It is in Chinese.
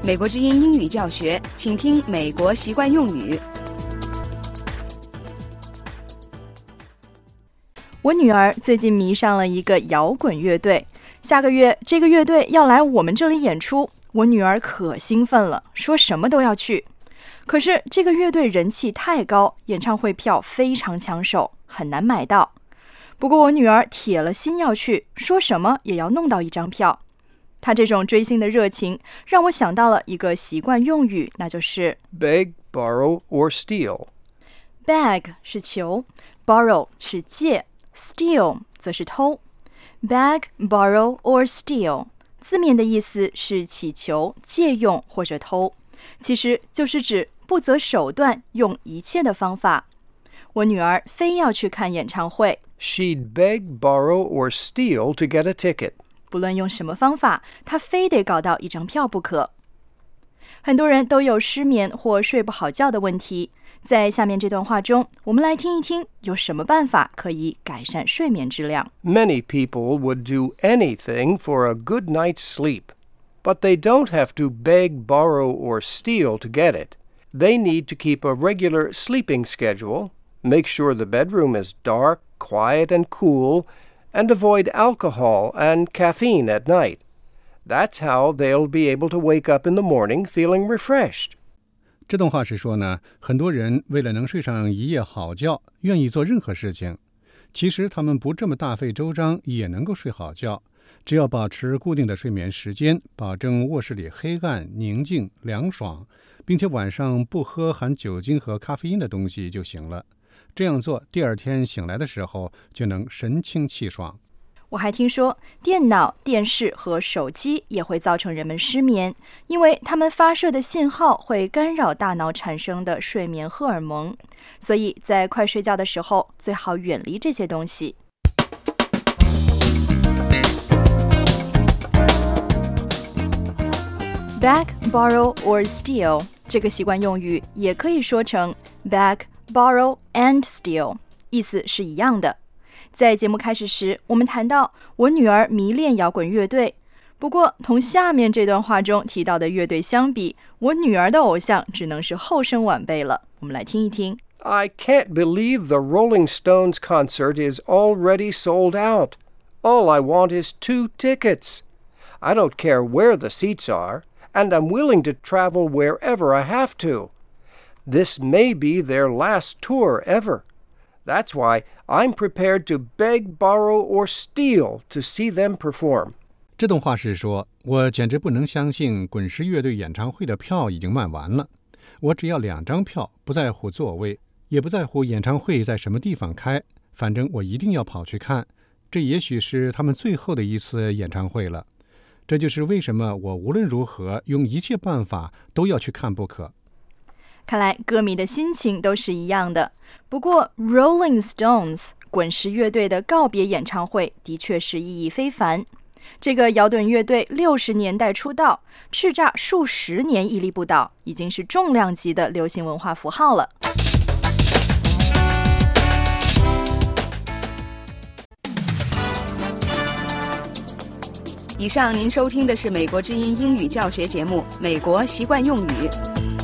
美国之音英语教学，请听美国习惯用语。 我女儿最近迷上了一个摇滚乐队，下个月这个乐队要来我们这里演出，我女儿可兴奋了，说什么都要去。可是这个乐队人气太高，演唱会票非常抢手，很难买到。不过我女儿铁了心要去，说什么也要弄到一张票。她这种追星的热情让我想到了一个习惯用语，那就是 beg, borrow, or steal. Beg 是求， borrow 是借， steal 则是偷。 Beg, borrow, or steal 字面的意思是乞求、借用或者偷，其实就是指不择手段用一切的方法。我女儿非要去看演唱会， She'd beg, borrow, or steal to get a ticket. 不论用什么方法，她非得搞到一张票不可。很多人都有失眠或睡不好觉的问题，在下面这段话中，我们来听一听有什么办法可以改善睡眠质量。 Many people would do anything for a good night's sleep, but they don't have to beg, borrow, or steal to get it. They need to keep a regular sleeping schedule, make sure the bedroom is dark, quiet, and cool, and avoid alcohol and caffeine at night. That's how they'll be able to wake up in the morning feeling refreshed. 这段话是说呢，很多人为了能睡上一夜好觉，愿意做任何事情。其实他们不这么大费周章也能够睡好觉，只要保持固定的睡眠时间，保证卧室里黑暗、宁静、凉爽，并且晚上不喝含酒精和咖啡因的东西就行了。这样做，第二天醒来的时候就能神清气爽。 我还听说电脑、电视和手机也会造成人们失眠，因为它们发射的信号会干扰大脑产生的睡眠荷尔蒙，所以在快睡觉的时候最好远离这些东西。Beg, borrow, or steal 这个习惯用语也可以说成 beg, borrow, and steal， 意思是一样的。在节目开始时，我们谈到我女儿迷恋摇滚乐队，不过同下面这段话中提到的乐队相比，我女儿的偶像只能是后生晚辈了。我们来听一听。 I can't believe the Rolling Stones concert is already sold out. All I want is 2 tickets. I don't care where the seats are, and I'm willing to travel wherever I have to. This may be their last tour ever.That's why I'm prepared to beg, borrow, or steal to see them perform. 这段话是说，我简直不能相信滚石乐队演唱会的票已经卖完了。我只要2张票，不在乎座位，也不在乎演唱会在什么地方开，反正我一定要跑去看。这也许是他们最后的一次演唱会了。这就是为什么我无论如何用一切办法都要去看不可。 看来歌迷的心情都是一样的。不过 Rolling Stones 滚石乐队的告别演唱会的确是意义非凡。这个摇滚乐队60年代出道，叱咤数十年屹立不倒，已经是重量级的流行文化符号了。 以上您收听的是美国之音英语教学节目《美国习惯用语》。